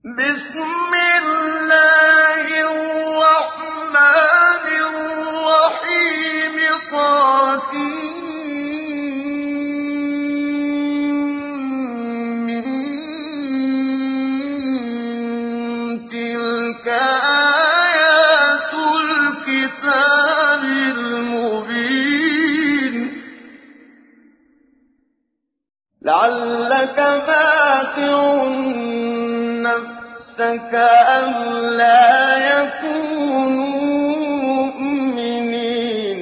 بسم الله الرحمن الرحيم تلك آيات الكتاب المبين لعلك باخع نفسك ألا يكونوا مؤمنين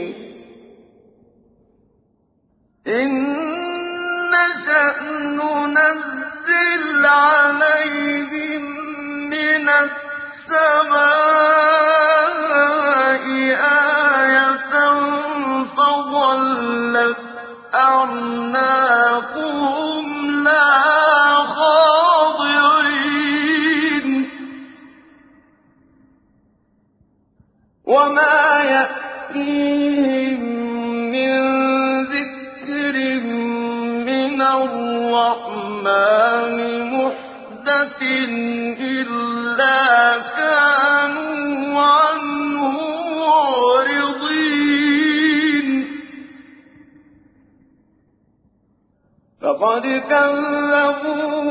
إن نشأ ننزل عليهم من السماء آية فظلت أعناقهم لها خاضعين وما يأتيهم من ذكر من الرحمن محدث إلا كانوا عنه معرضين فقد كذبوا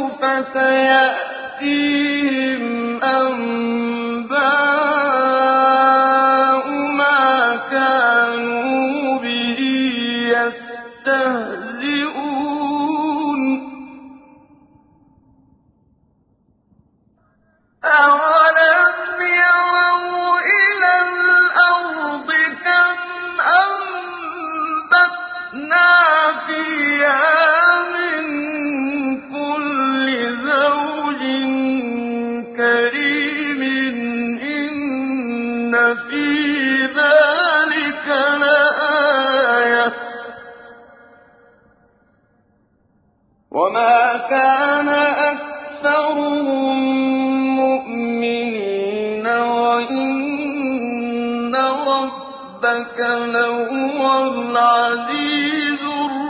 فسيأتيهم أنباء ما كانوا به يستهزئون أولم يروا إلى الأرض كم أنبتنا فيها من كل زوج كريم إن في ذلك لآية وما كان أكثرهم مؤمنين وإن ربك لهو العزيز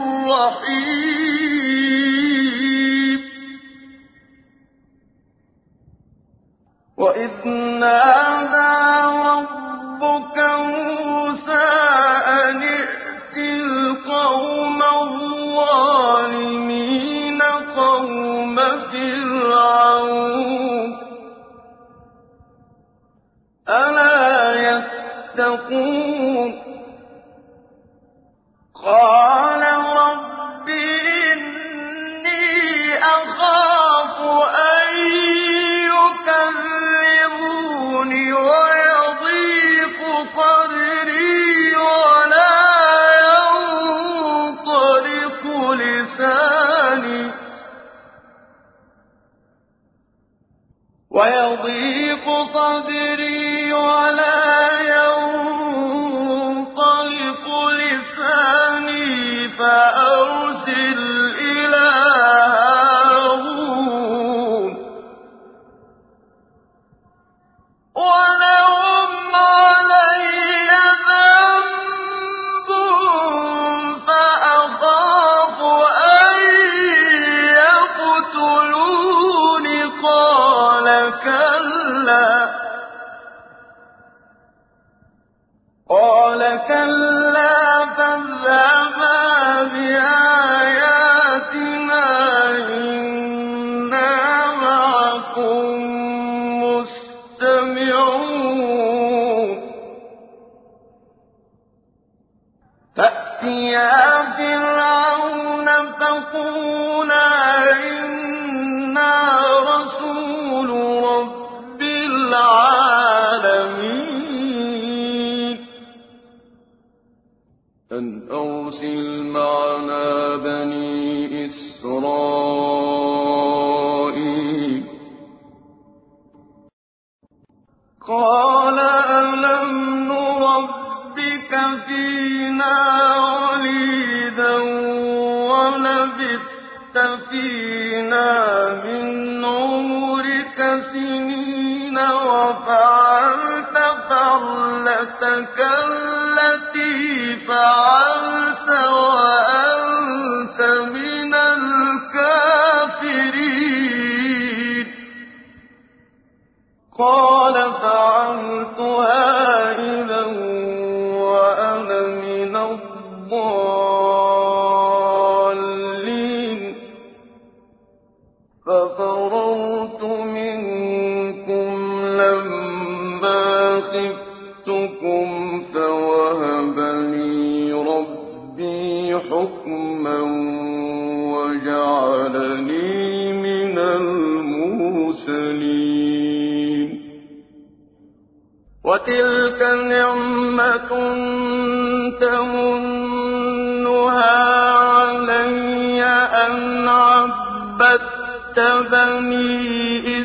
الرحيم وإذ نادى ربك موسى أن ائت القوم الظالمين قوم فرعون ألا يتقون قال رب إني أخاف أن يكذبون ويضيق صدري ولا ينطلق لساني فأرسل إلى هارون ولهم علي ذنب فأخاف أن يقتلون قال كلا فاذهبا بآياتنا إنا معكم مستمعون فأتيا فرعون فقولا إنا رسول رب العالمين أن أرسل معنا بني إسرائيل قال ألم نربك فينا وليدا ولبثت فينا من عمرك سنين وفعلت فعلتك التي فعلت وأنت من الكافرين قال فعلتها إذا وأنا من الضالين ففررت منكم لما خفتكم فوهب لي ربي حكما وجعلني من المرسلين وتلك نعمة تمنها علي أن عبدت بني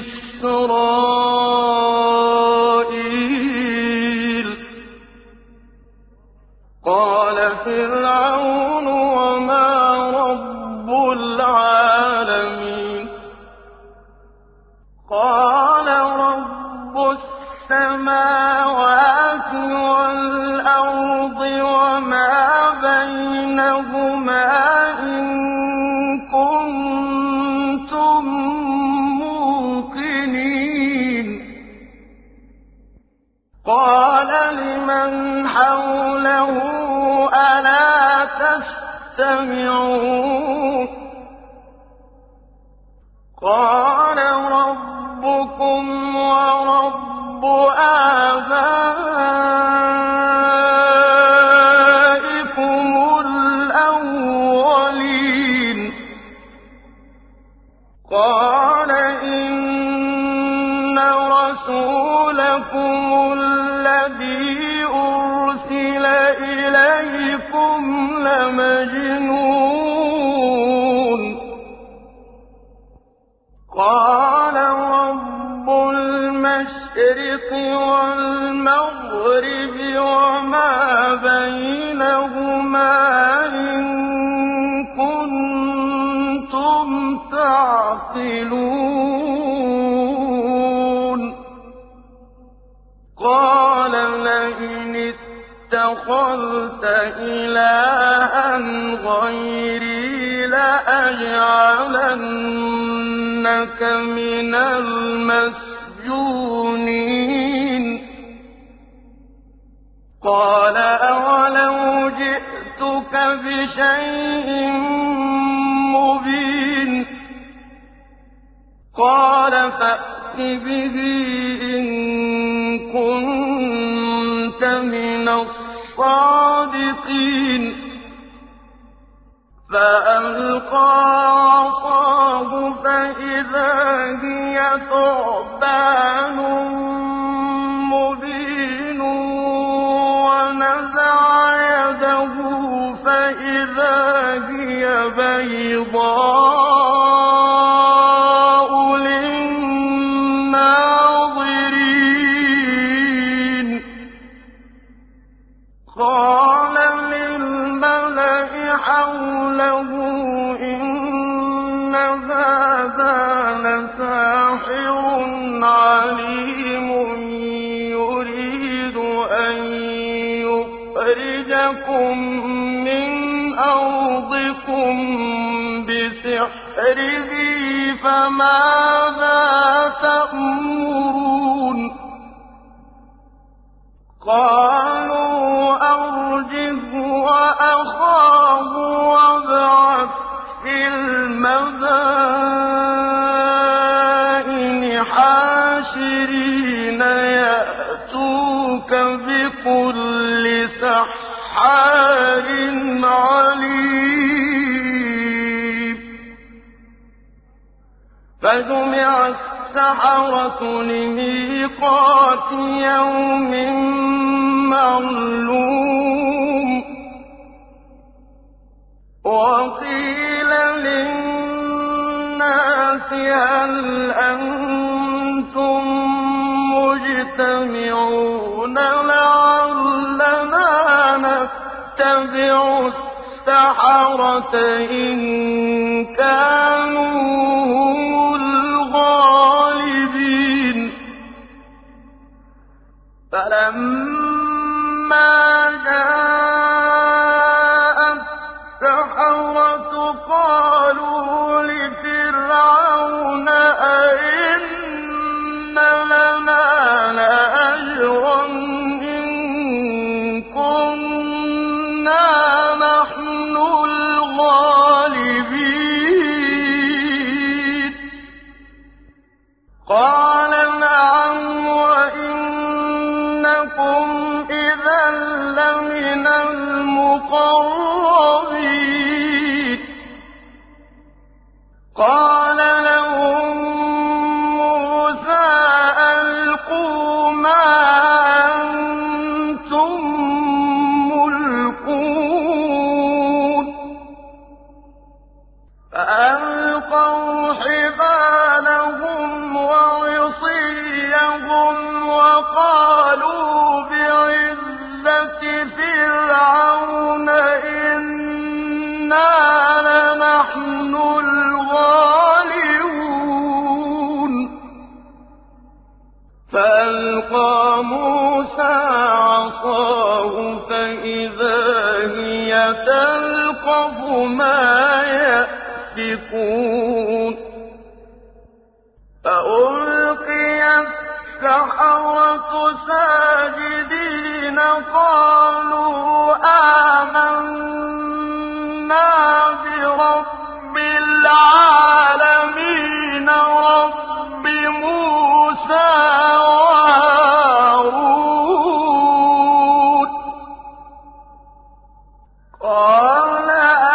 إسرائيل قال فرعون وما رب العالمين قال رب السماوات والأرض وما بينهما إن كنتم موقنين قال لمن حوله ألا تستمعون قال ربكم ورب آبائكم الأولين قال إن رسولكم الذي أرسل إليكم لمجنون قال رب المشرق والمغرب وما بينهما إن كنتم تعقلون قال لئن اتخذت إلها غيري لأجعلنك من المسجونين قال أولو جئتك بشيء مبين قال فأت به إن كنت من الصادقين فألقى عصاه فإذا هي ثعبان مبين ونزع يده فإذا هي بيضاء للناظرين قال للملأ حوله إن هذا لساحر عليم يريد أن يخرجكم من أرضكم بسحره فماذا تأمرون قالوا أرجه وأخاه وابعث في المدائن حاشرين يأتوك بكل سحار عليم فجمع السحرة لميقات يوم معلوم وقيل للناس هل أنتم مجتمعون لعلنا نتبع السحرة إن كانوا هم الغالبين فلما جاء السحرة قالوا لفرعون أئن لنا قَالَ نَعَمْ وَإِنَّكُمْ إِذًا لَّمِنَ الْمُقَرَّبِينَ قَالَ لَهُم مُّوسَىٰ أَلْقُوا مَا أَنتُم مُّلْقُونَ فَأَلْقَوْا حِبَالَهُمْ وَعِصِيَّهُمْ وَقَالُوا بِعِزَّةِ فِرْعَوْنَ إِنَّا لَنَحْنُ الْغَالِبُونَ فَأَلْقَىٰ مُوسَىٰ عَصَاهُ فَإِذَا هِيَ تَلْقَفُ مَا يَأْفِكُونَ فَأُلْقِيَ السَّحَرَةُ سَاجِدِينَ قَالُوا آمَنَّا بِرَبِّ الْعَالَمِينَ رَبِّ مُوسَىٰ وَهَارُونَ قَالَ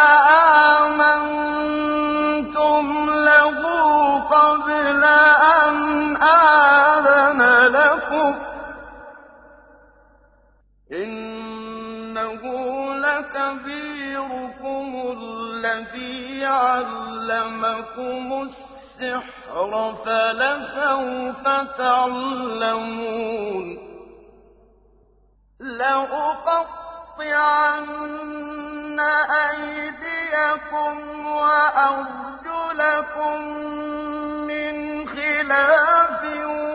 آمَنتُمْ لَهُ قَبْلَ أَنْ آذَنَ لَكُمْ إِنَّهُ لَكَبِيرُكُمُ الَّذِي عَلَّمَكُمُ السِّحْرَ فَلَسَوْفَ تَعْلَمُونَ لَأُقَطِّعَنَّ أَيْدِيَكُمْ وَأَرْجُلَكُم مِّنْ خِلَافٍ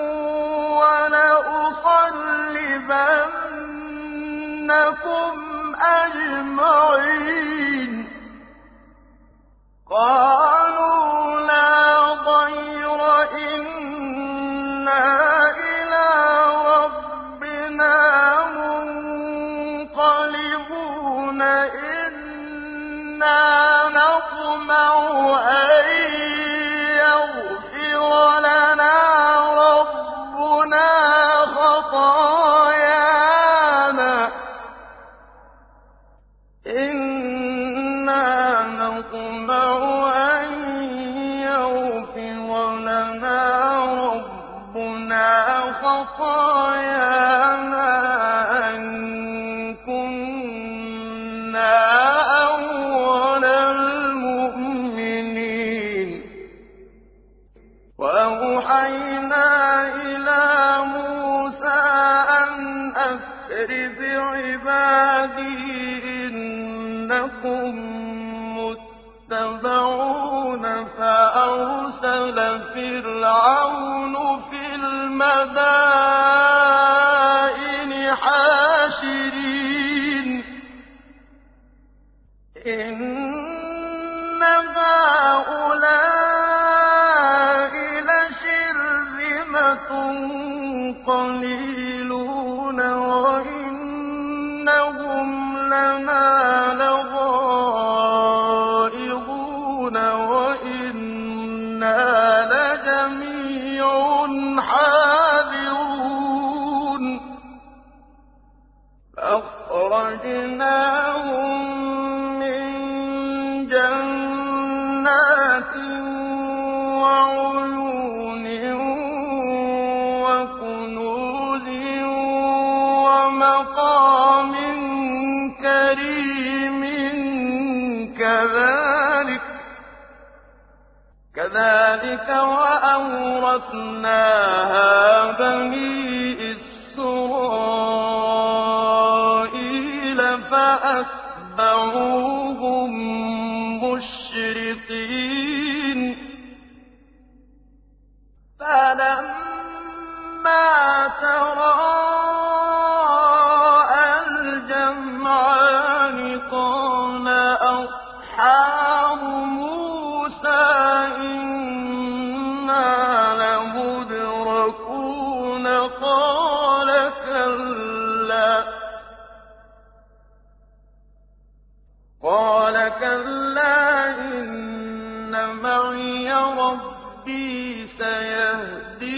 وَلَأُصَلِّبَنَّكُمْ أَجْمَعِينَ قَالُوا لَا ضَيْرَ إِنَّا إِلَىٰ رَبِّنَا مُنقَلِبُونَ إِنَّا نَطْمَعُ أَن يَغْفِرَ لَنَا رَبُّنَا خَطَايَانَا أَن كُنَّا أَوَّلَ الْمُؤْمِنِينَ وَأَوْحَيْنَا إِلَىٰ مُوسَىٰ أَنْ أَسْرِ بِعِبَادِي إِنَّكُم مُّتَّبَعُونَ فَأَرْسَلَ فِرْعَوْنُ فِي الْمَدَائِنِ حَاشِرِينَ إِنَّ هَٰؤُلَاءِ لَشِرْذِمَةٌ قَلِيلُونَ وَإِنَّهُمْ لَنَا لَغَائِظُونَ وَإِنَّا لَجَمِيعٌ حَاذِرُونَ فَأَخْرَجْنَاهُم مِّن جَنَّاتٍ وَعُيُونٍ وَكُنُوزٍ وَمَقَامٍ كَرِيمٍ كَذَٰلِكَ وَأَوْرَثْنَاهَا بَنِي إِسْرَائِيلَ فَأَتْبَعُوهُم مُّشْرِقِينَ فَلَمَّا تَرَاءَى الْجَمْعَانِ قَالَ أَصْحَابُ مُوسَىٰ إِنَّا لَمُدْرَكُونَ قَالَ كَلَّا إِنَّ مَعِيَ رَبِّي سَيَهْدِينِ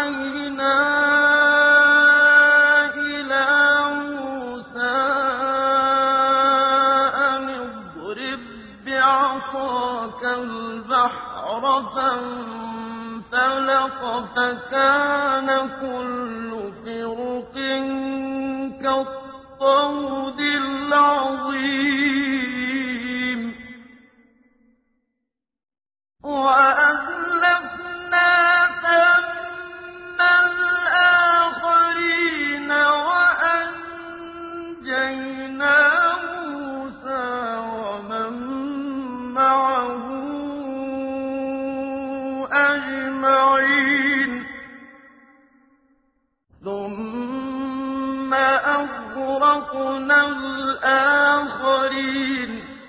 أوحينا إلى موسى أن اضرب بعصاك البحر فانفلق فكان كل فرق كالطود العظيم وأزلفنا ثم الآخرين وأنجينا موسى ومن معه أجمعين ثم أغرقنا الآخرين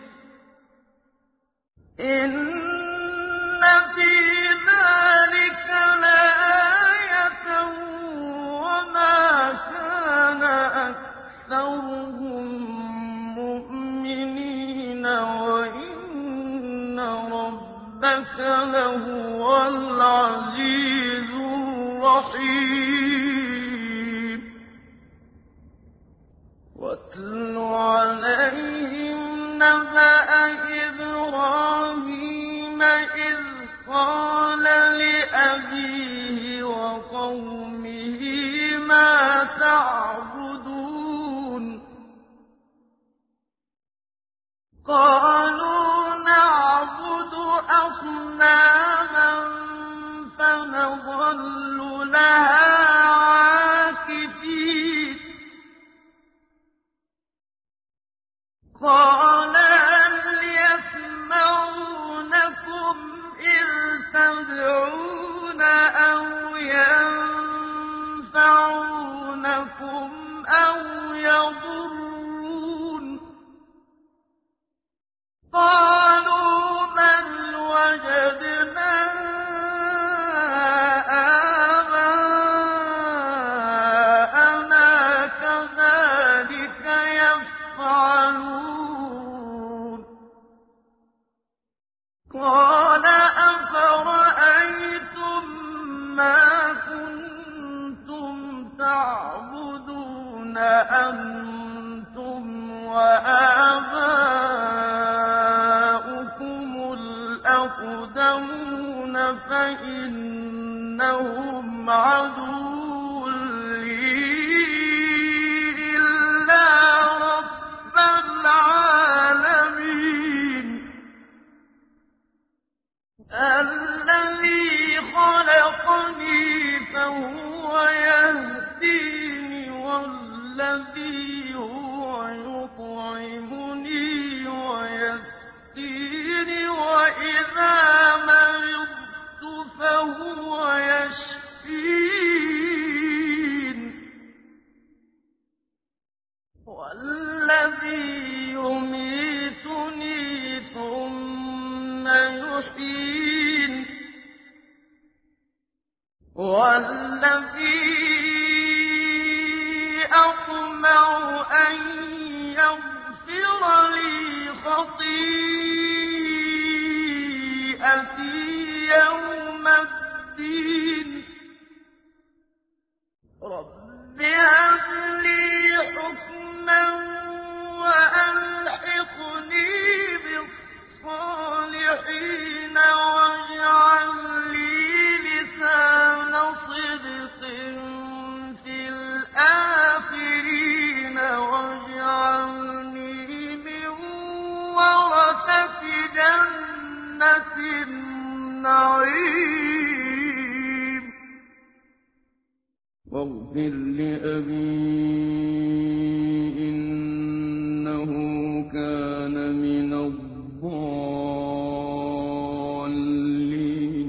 إن في ذلك لآية وما كان أكثرهم مؤمنين وإن ربك لهو العزيز الرحيم واتل عليهم نبأ إبراهيم إذ قال لأبيه وقومه ما تعبدون قالوا نعبد أصناما فنظل لها عاكفين قال هل يسمعونكم إذ تدعون أو ينفعونكم أو يضرون قالوا بل وجدنا آباءنا كذلك يفعلون قال أفرأيتم ما كنتم تعبدون أنتم وآباؤكم الأقدمون فإنهم عدو لي إلا رب العالمين الذي خلقني فهو يهديني والذي هو يطعمني ويسقيني وإذا مرضت فهو يشفين والذي يميتني ثم يحيين والذي أطمع أن يغفر لي خطيئتي يوم الدين رب هب لي حكما وألحقني بالصالحين واجعل لي لسان صدق في الآخرين واجعلني من ورثة جنة النعيم واغفر لأبي إنه كان من الضالين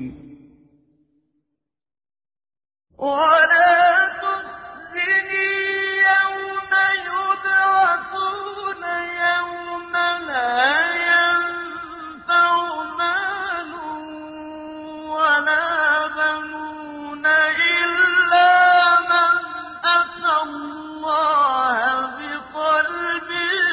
ولا تخزني يوم يبعثون يوم لا ينفع مال ولا بنون إلا من أتى الله بقلب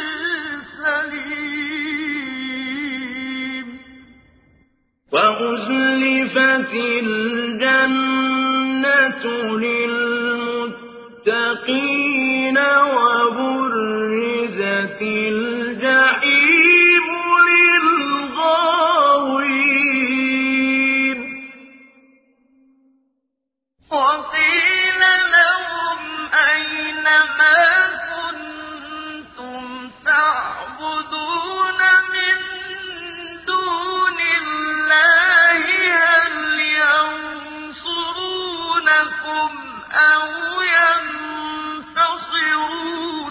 سليم وأزلفت الجنة لِلْمُتَّقِينَ وَبُرِّزَتِ الْجَحِيمُ لِلْغَاوِينَ وَقِيلَ لَهُمْ أَيْنَ مَا كُنتُمْ تَعْبُدُونَ مِن دُونِ اللَّهِ هَلْ يَنصُرُونَكُمْ أَوْ يَنتَصِرُونَ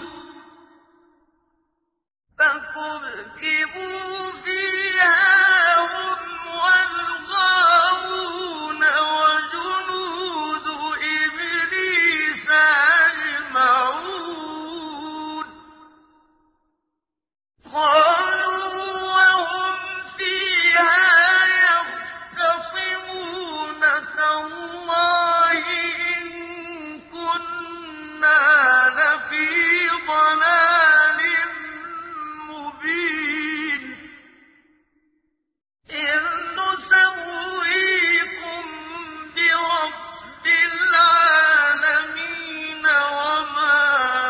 فَكُبْكِبُوا فِيهَا هُمْ وَالْغَاوُونَ وَجُنُودُ إِبْلِيسَ أَجْمَعُونَ قَالُوا وَهُمْ فِيهَا يَخْتَصِمُونَ تَاللَّهِ إِن كُنَّا لَفِي ضَلَالٍ مُّبِينٍ إِذْ نُسَوِّيكُم بِرَبِّ الْعَالَمِينَ وَمَا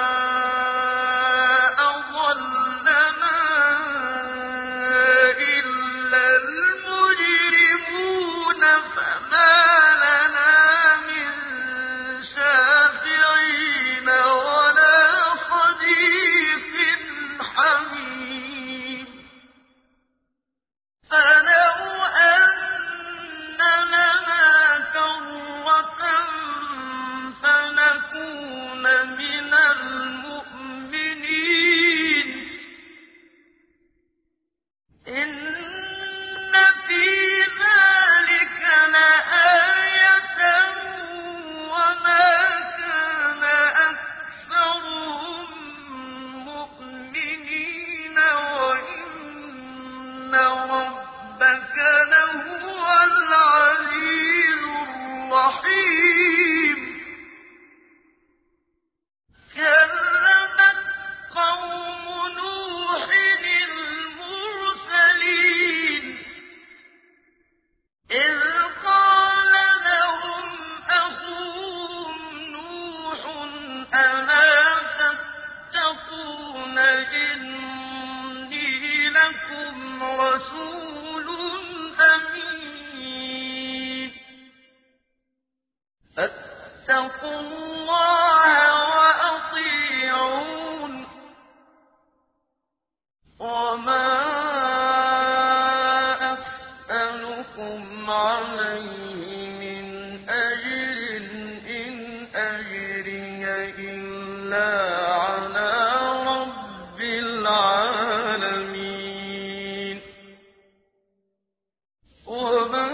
أَضَلَّنَا إِلَّا الْمُجْرِمُونَ فَمَا لَنَا مِن شَافِعِينَ وَلَا صَدِيقٍ حَمِيمٍ فَلَوْ أَنَّ لَنَا كَرَّةً فَنَكُونَ مِنَ الْمُؤْمِنِينَ إِنَّ فِي ذَٰلِكَ لَآيَةً وَمَا كَانَ أَكْثَرُهُم مُّؤْمِنِينَ وَإِنَّ رَبَّكَ لَهُوَ الْعَزِيزُ الرَّحِيمُ كَذَّبَتْ قَوْمُ نُوحٍ الْمُرْسَلِينَ إِذْ قَالَ لَهُمْ أَخُوهُمْ نُوحٌ أَلَا تَتَّقُونَ إِنِّي لَكُمْ رَسُولٌ أَمِينٌ فَاتَّقُوا اللَّهَ وَأَطِيعُونِ وَمَا أَسْأَلُكُمْ عَلَيْهِ مِنْ أَجْرٍ إِنْ أَجْرِيَ إِلَّا عَلَىٰ رَبِّ الْعَالَمِينَ وَمَا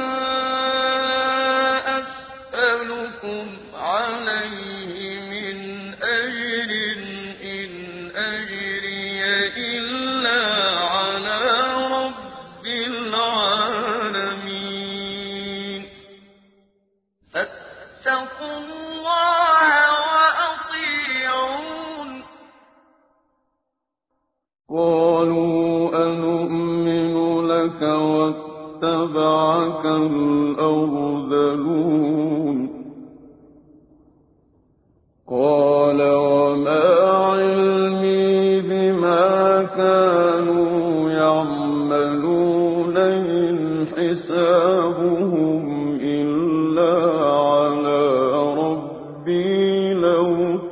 أَسْأَلُكُمْ عَلَيْهِ مِنْ أَجْرٍ إِنْ أَجْرِيَ إِلَّا عَلَىٰ رَبِّ الْعَالَمِينَ فَاتَّقُوا اللَّهَ وَأَطِيعُونِ قَالُوا أَنُؤْمِنُ لَكَ وَاتَّبَعَكَ الْأَرْذَلُونَ قَالَ وَمَا عِلْمِي بِمَا كَانُوا يَعْمَلُونَ إِنْ حِسَابُهُمْ إِلَّا عَلَىٰ رَبِّي لَوْ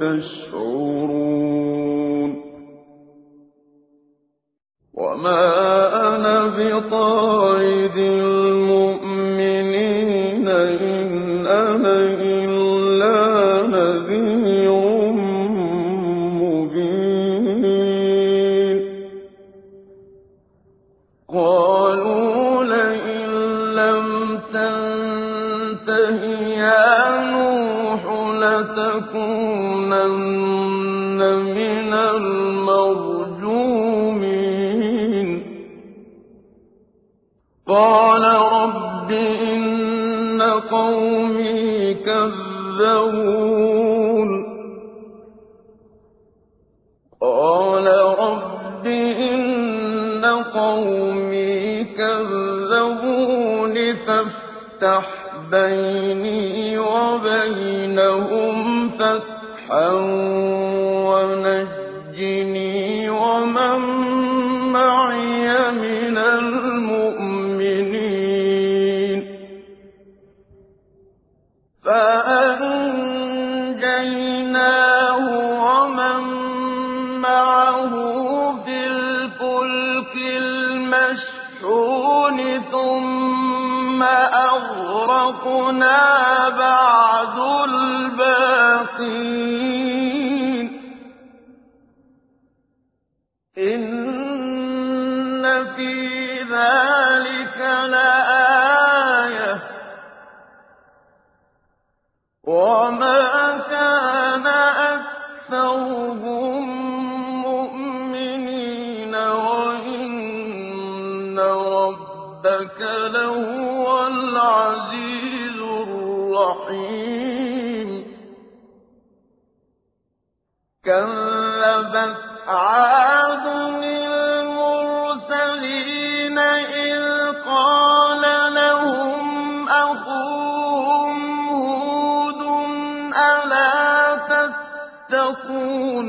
تَشْعُرُونَ وَمَا أَنَا بِطَارِدِ الْمُؤْمِنِينَ إِنْ أَنَا إِلَّا نَذِيرٌ مُّبِينٌ قَالُوا لَئِن لَّمْ تَنتَهِ يَا نُوحُ لَتَكُونَنَّ مِنَ الْمَرْجُومِينَ قَالَ رَبِّ إِنَّ قَوْمِي كَذَّبُونِ قَالَ رَبِّ إِنَّ قَوْمِي كَذَّبُونِ فافتح بيني وبينهم فتحا ونجني ومن معي من المؤمنين فأنجيناه ومن معه في الفلك المشحون ثم أغرقنا بعد الباقين إن في ذلك لآية وما كان أكثرهم مؤمنين وإن ربك لهو العزيز الرحيم كذبت عاد المرسلين إذ قال لهم أخوهم هود ألا تتقون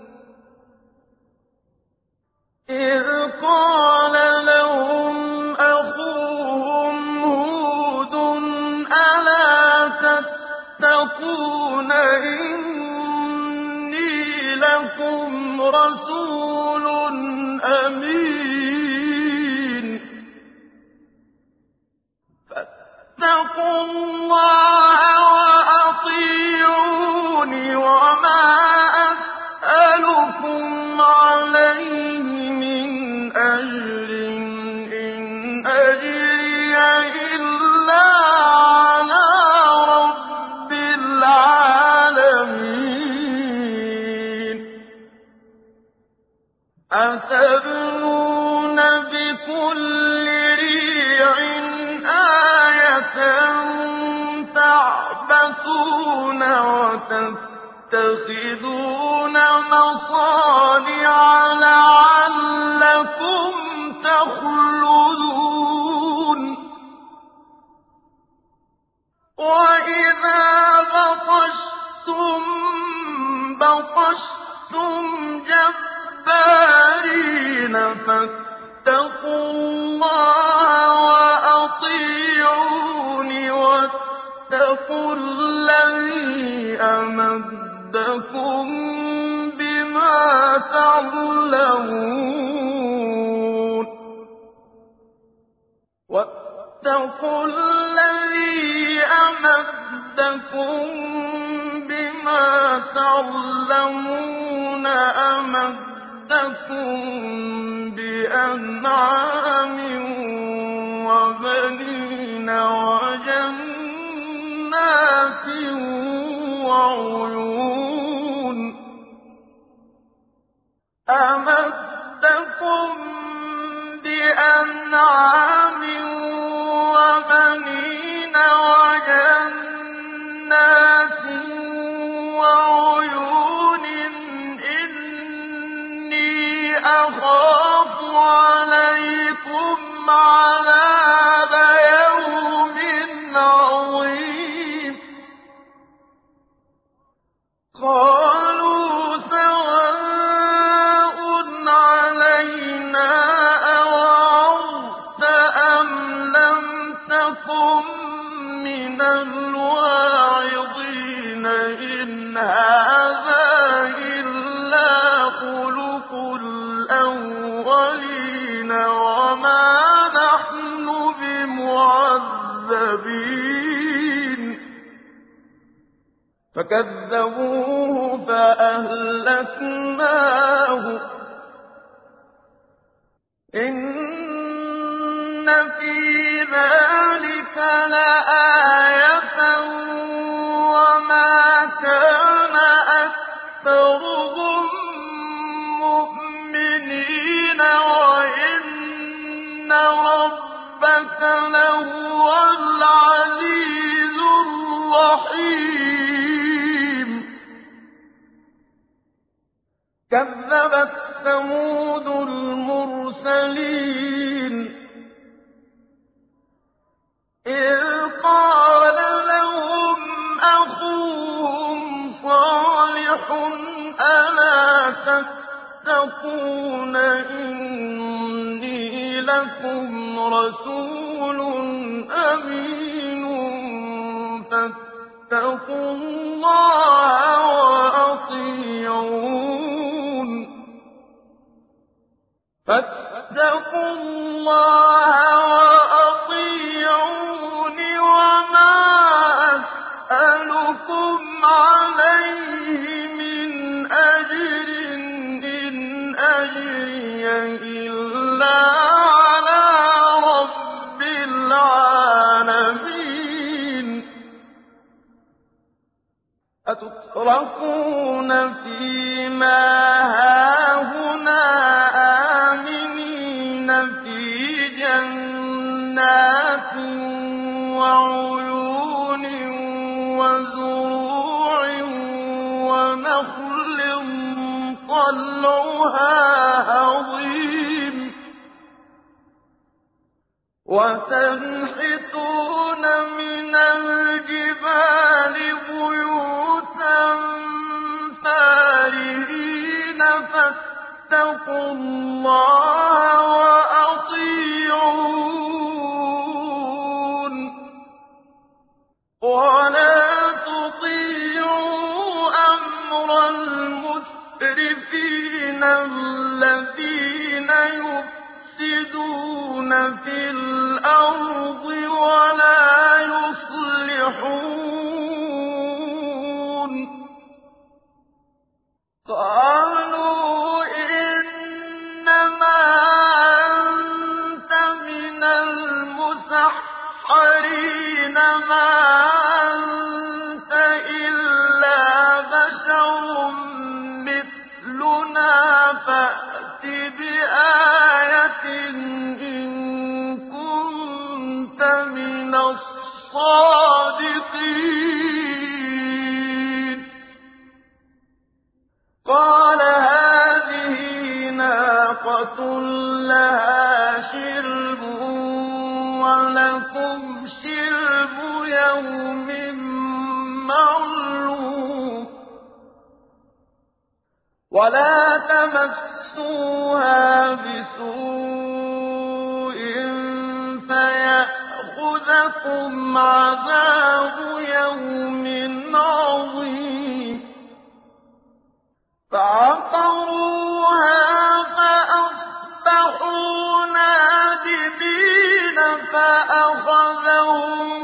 إذ قال لهم أخوهم هود ألا تتقون إني لكم رسول أمين فاتقوا الله وأطيعون وما أسألكم عليه من أجر إن أجري إلا على رب العالمين أتبنون بكل ريع آية تعبثون وتتخذون مصانع لعلكم تخلدون وإذا بطشتم جبارين فاتقوا الله وأطيعون واتقوا الذي أمدكم بما تعلمون واتقوا الذي أمدكم بما تعلمون أمدكم بأنعام وبنين وجنات وعيون أمدكم بأنعام وبنين وجنات وعيون إني أخاف عليكم عذاب يوم عظيم قالوا سواء علينا أوعظت أم لم تكن من الواعظين إن هذا إلا خلق الأولين وما نحن بمعذبين فكذبوه فأهلكناه إن في ذلك لآية وما كان أكثرهم مؤمنين وإن ربك لهو العزيز الرحيم كذبت ثمود المرسلين إذ أَلَا تَتَّقُونَ إِنِّي لَكُمْ رَسُولٌ أَمِينٌ فَاتَّقُوا اللَّهَ وَأَطِيعُونِ وَمَا أَسْأَلُكُمْ عَلَيْهِ مِنْ أَجْرٍ ۖ إِنْ أَجْرِيَ إِلَّا عَلَىٰ رَبِّ الْعَالَمِينَ أَتُتْرَكُونَ فِي مَا هَاهُنَا آمِنِينَ فِي جَنَّاتٍ وَعُيُونٍ وَزُرُوعٍ وَنَخْلٍ طَلْعُهَا هَضِيمٌ وَتَنْحِتُونَ مِنَ الْجِبَالِ بُيُوتًا فَارِهِينَ فَاتَّقُوا اللَّهَ وَأَطِيعُونِ وَلَا تُطِيعُوا أَمْرَ الْمُسْرِفِينَ الَّذِينَ يُفْسِدُونَ فِي الْأَرْضِ وَلَا يُصْلِحُونَ قَالُوا إِنَّمَا أَنتَ مِنَ الْمُسَحَّرِينَ مَا أَنتَ إِلَّا بَشَرٌ مِّثْلُنَا فَأْتِ بِآيَةٍ إِن كُنتَ مِنَ الصَّادِقِينَ قَالَ هَٰذِهِ نَاقَةٌ لَّهَا شِرْبٌ وَلَكُمْ شِرْبُ يَوْمٍ مَّعْلُومٍ وَلَا تَمَسُّوهَا بِسُوءٍ فَيَأْخُذَكُمْ عَذَابُ يَوْمٍ عَظِيمٍ فَعَقَرُوهَا فَأَصْبَحُوا نَادِمِينَ فَأَخَذَهُمُ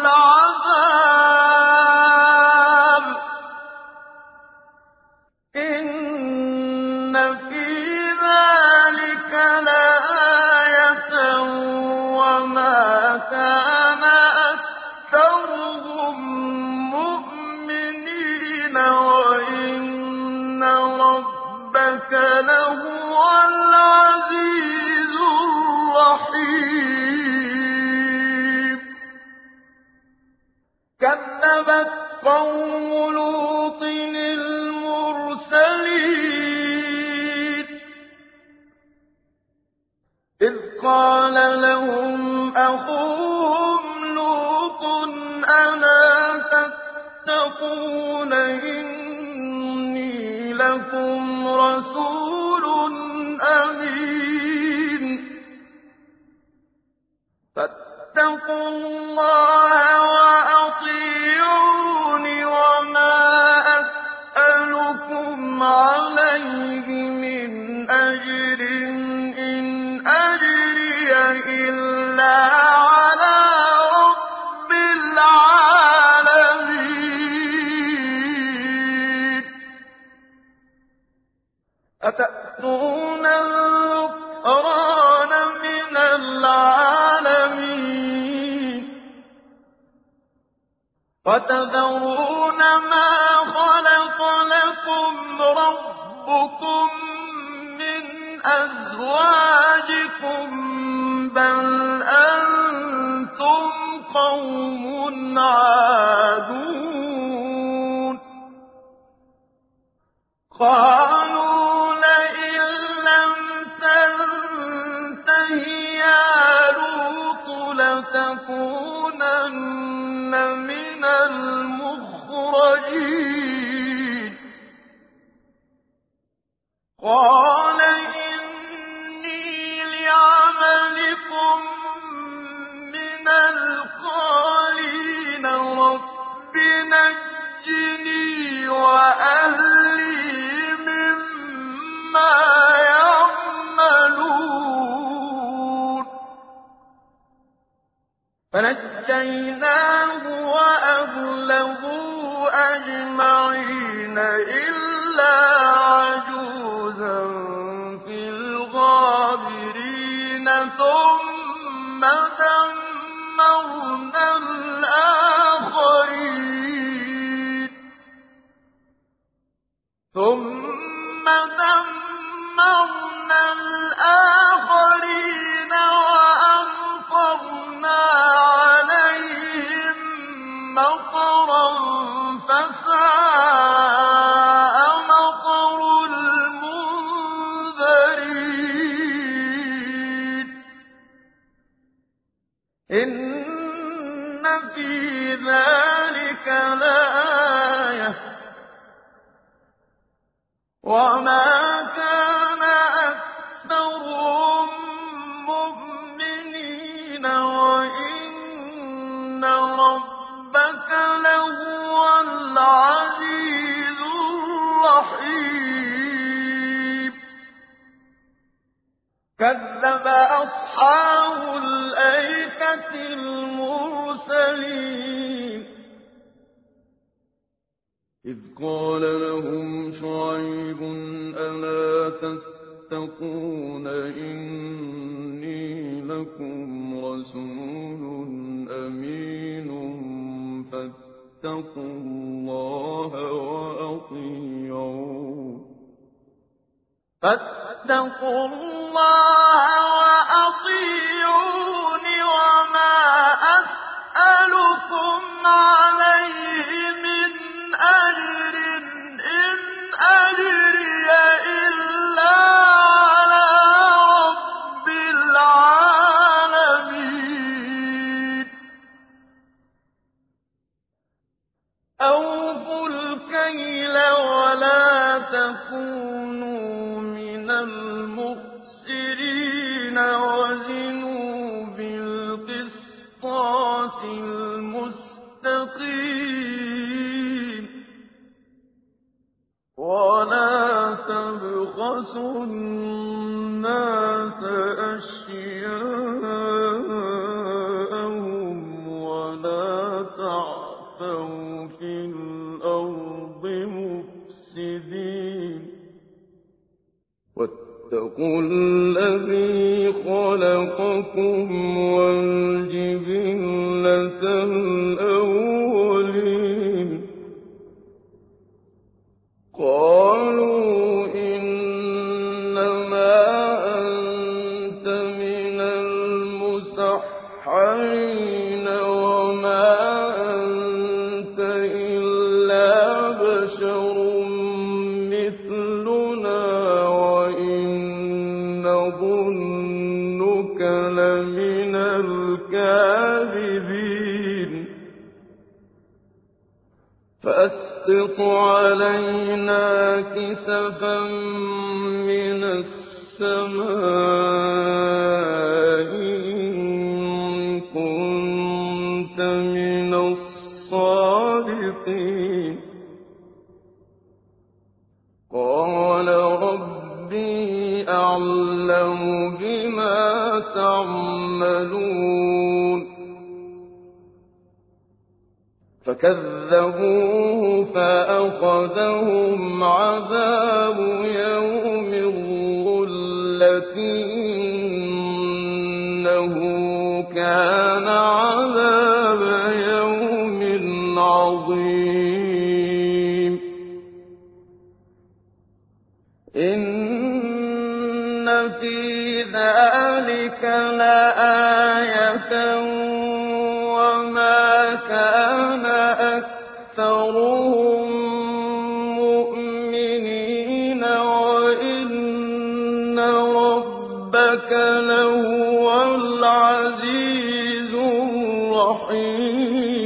الْعَذَابُ ۗ إِنَّ فِي ذَٰلِكَ لَآيَةً ۖ وَمَا كَانَ أَكْثَرُهُم مُّؤْمِنِينَ وَإِنَّ رَبَّكَ لَهُوَ الْعَزِيزُ الرَّحِيمُ كَذَّبَتْ قَوْمُ لُوطٍ الْمُرْسَلِينَ إِذْ قَالَ لَهُمْ أَخُوهُمْ لُوطٌ أَلَا تَتَّقُونَ إِنِّي لَكُمْ رَسُولٌ أَمِينٌ فَاتَّقُوا اللَّهَ وَأَطِيعُونِ وَمَا أَسْأَلُكُمْ عَلَيْهِ مِنْ أَجْرٍ ۖ إِنْ أَجْرِيَ إِلَّا عَلَىٰ رَبِّ الْعَالَمِينَ أَتَأْتُونَ الذُّكْرَانَ مِنَ الْعَالَمِينَ وَتَذَرُونَ مَا خَلَقَ لَكُمْ رَبُّكُم مِّنْ أَزْوَاجِكُم ۚ بَلْ أَنتُمْ قَوْمٌ عَادُونَ قَالُوا لَئِن لَّمْ تَنتَهِ يَا لُوطُ لَتَكُونَنَّ مِنَ الْمُخْرَجِينَ قَالَ إِنِّي لِعَمَلِكُم مِّنَ الْقَالِينَ رَبِّ نَجِّنِي وَأَهْلِي مِمَّا يَعْمَلُونَ فَنَجَّيْنَاهُ وَأَهْلَهُ أَجْمَعِينَ إِلَّا عَجُوزًا فِي الْغَابِرِينَ ثُمَّ دَمَّرْنَا الْآخَرِينَ وَأَمْطَرْنَا عَلَيْهِم مَّطَرًا فَسَاءَ مَطَرُ الْمُنذَرِينَ إِنَّ فِي ذَٰلِكَ لَآيَةً ۖ وَمَا كَانَ أَكْثَرُهُم مُّؤْمِنِينَ وَإِنَّ رَبَّكَ لَهُوَ الْعَزِيزُ الرَّحِيمُ كَذَّبَ أَصْحَابُ الْأَيْكَةِ الْمُرْسَلِينَ إِذْ قَالَ لَهُمْ شُعَيْبٌ أَلَا تَتَّقُونَ إِنِّي لَكُمْ رَسُولٌ أَمِينٌ فَاتَّقُوا اللَّهَ وَأَطِيعُونِ وَمَا أَسْأَلُكُمْ عَلَيْهِ مِنْ أَجْرٍ ۖ إِنْ أَجْرِيَ إِلَّا عَلَىٰ رَبِّ الْعَالَمِينَ أَوْفُوا الْكَيْلَ وَلَا تَكُونُوا مِنَ الْمُخْسِرِينَ وَزِنُوا بِالْقِسْطَاسِ الْمُسْتَقِيمِ وَلَا تَبْخَسُوا النَّاسَ أَشْيَاءَهُمْ وَلَا تَعْثَوْا فِي الْأَرْضِ مُفْسِدِينَ وَاتَّقُوا الَّذِي خَلَقَكُمْ وَالْجِبِلَّةَ الْأَوَّلِينَ قَالُوا إِنَّمَا أَنتَ مِنَ الْمُسَحَّرِينَ وَمَا أَنتَ إِلَّا بَشَرٌ مِّثْلُنَا وَإِن نَّظُنُّكَ لَمِنَ الْكَاذِبِينَ فَأَسْقِطْ عَلَيْنَا كِسَفًا مِّنَ السَّمَاءِ إِن كُنتَ مِنَ الصَّادِقِينَ قَالَ رَبِّي أَعْلَمُ بِمَا تَعْمَلُونَ فَكَذَّبُوهُ فَأَخَذَهُمْ عَذَابُ يَوْمِ الظُّلَّةِ ۚ إِنَّهُ كَانَ عَذَابَ يَوْمٍ عَظِيمٍ إِنَّ فِي ذَٰلِكَ لَآيَةً وَمَا كَانَ أَكْثَرُهُم مُّؤْمِنِينَ وَإِنَّ رَبَّكَ لَهُوَ الْعَزِيزُ الرَّحِيمُ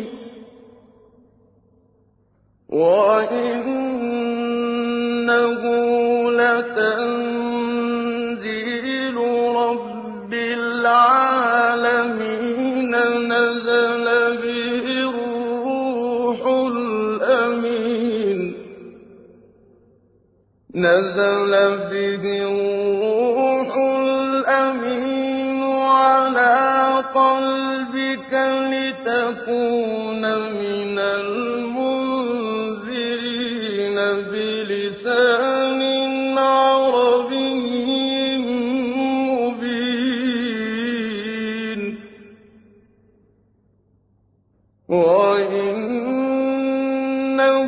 وَإِنَّهُ لَتَنزِيلُ رَبِّ الْعَالَمِينَ نَزَلَ بِهِ الرُّوحُ الْأَمِينُ عَلَىٰ قَلْبِكَ لِتَكُونَ مِنَ الْمُنذِرِينَ بِلِسَانٍ عَرَبِيٍّ مُّبِينٍ وَإِنَّهُ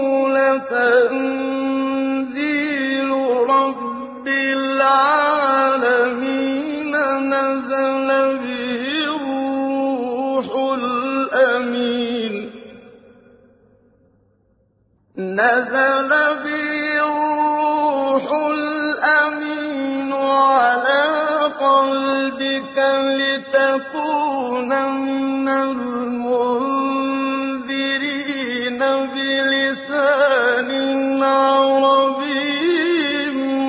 لَتَنزِيلُ رَبِّ الْعَالَمِينَ نَزَلَ بِهِ الرُّوحُ الْأَمِينُ عَلَىٰ قَلْبِكَ لِتَكُونَ مِنَ الْمُنذِرِينَ بِلِسَانٍ عَرَبِيٍّ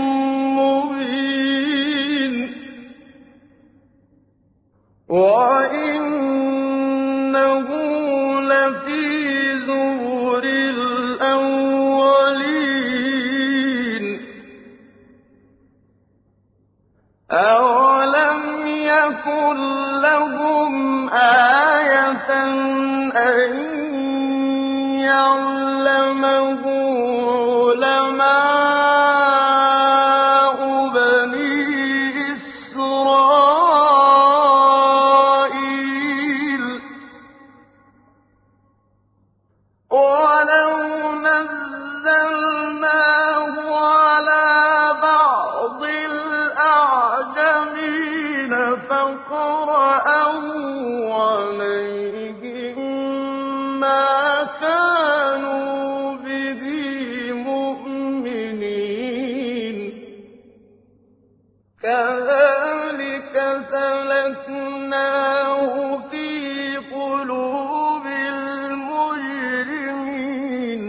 مُّبِينٍ وَإِنَّهُ لَفِي زُبُرِ الْأَوَّلِينَ أَوَلَمْ يَكُن لَّهُمْ آيَةً أَن يَعْلَمَهُ عُلَمَاءُ بَنِي إِسْرَائِيلَ وَلَوْ نَزَّلْنَاهُ عَلَىٰ بَعْضِ الْأَعْجَمِينَ فَقَرَأَهُ عَلَيْهِم مَّا كَانُوا بِهِ مُؤْمِنِينَ كَذَٰلِكَ سَلَكْنَاهُ فِي قُلُوبِ الْمُجْرِمِينَ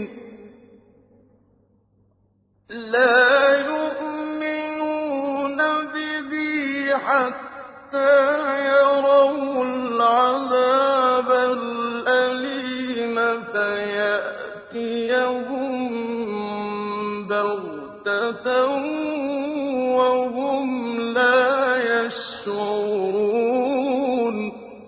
لَا يُؤْمِنُونَ بِهِ حَتَّىٰ يَرَوْا الْعَذَابَ الْأَلِيمَ فَيَأْتِيَهُم بَغْتَةً وَهُمْ لَا يَشْعُرُونَ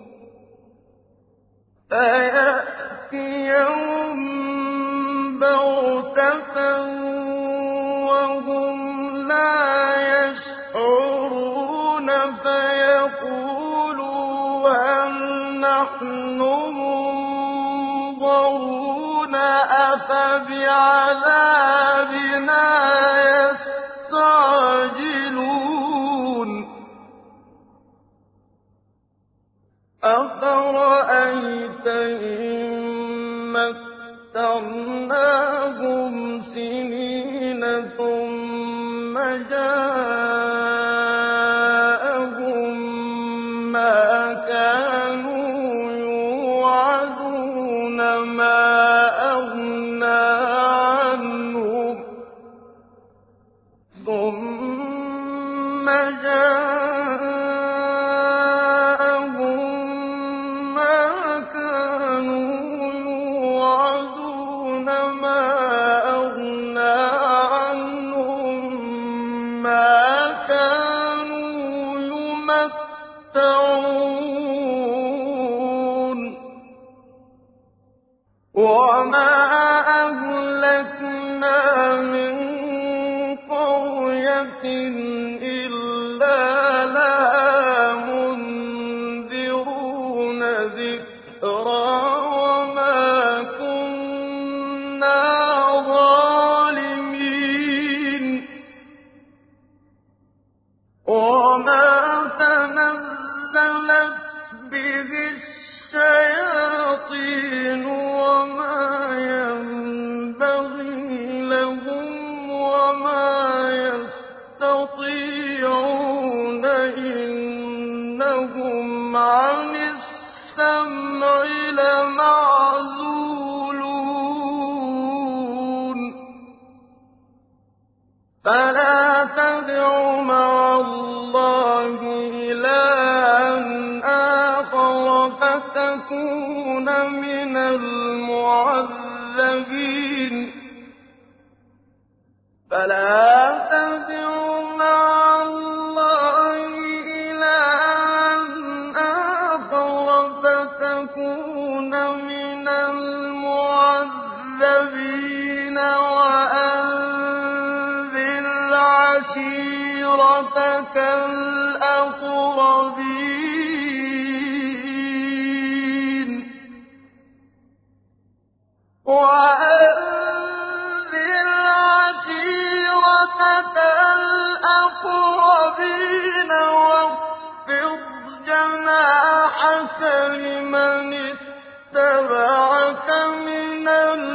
فَيَقُولُوا هَلْ نَحْنُ مُنظَرُونَ أَفَبِعَذَابِنَا يَسْتَعْجِلُونَ أَفَرَأَيْتَ إِن مَّتَّعْنَاهُمْ سِنِينَ ثُمَّ جَاءَهُم مَّا كَانُوا يُوعَدُونَ مَا أَغْنَىٰ عَنْهُم مَّا كَانُوا يُمَتَّعُونَ وَمَا أَهْلَكْنَا مِن قَرْيَةٍ إِلَّا لَهَا مُنذِرُونَ ذِكْرَىٰ وَمَا كُنَّا ظَالِمِينَ وَمَا تَنَزَّلَتْ بِهِ الشَّيَاطِينُ وَمَا يَنبَغِي لَهُمْ وَمَا يَسْتَطِيعُونَ إِنَّهُمْ عَنِ السَّمْعِ لَمَعْزُولُونَ فَلَا تكون من المعذبين فلا تدع مع الله إلها آخر فتكون من المعذبين وأنذر عشيرتك الأقربين واخفض جناحك لمن اتبعك من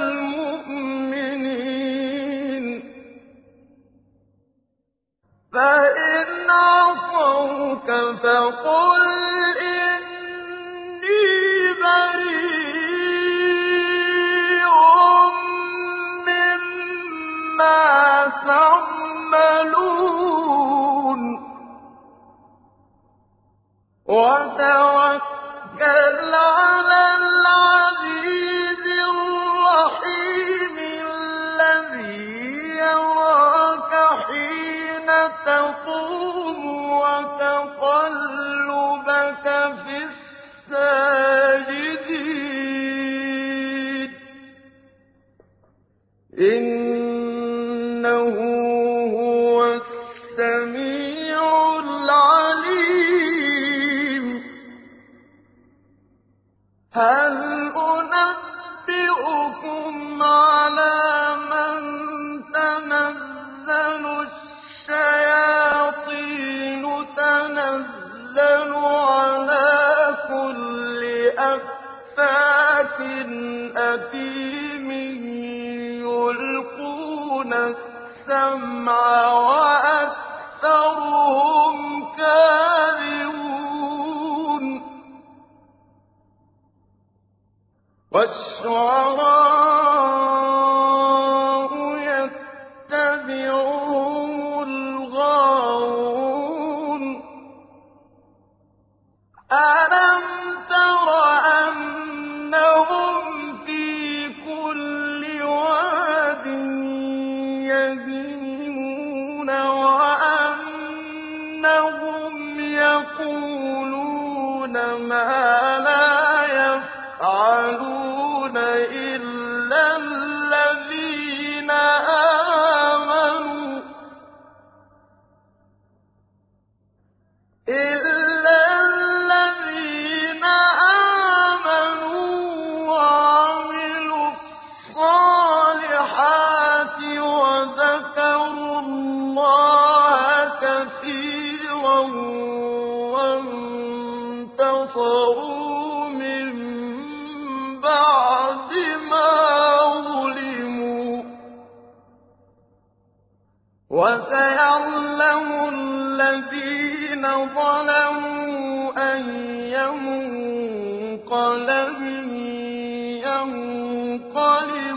المؤمنين فإن عصوك فقل إني بريء مما تعملون وتوكل على العزيز الرحيم الذي يراك حين تقوم وتقلبك في الساجدين إنه هو السميع العليم هل أنبئكم على من تنزل الشياطين تنزل على كل أفاك أثيم يلقون السمع وأكثرهم كاذبون والشعراء يتبعهم الغاوون ألم تر أنهم في كل واد يهيمون وأنهم يقولون ما لا يفعلون إلا الذين آمنوا وعملوا الصالحات وذكروا الله كثيرا وانتصروا من بعد ما ظلموا وسيعلم الذين ظلموا أي منقلب ينقلب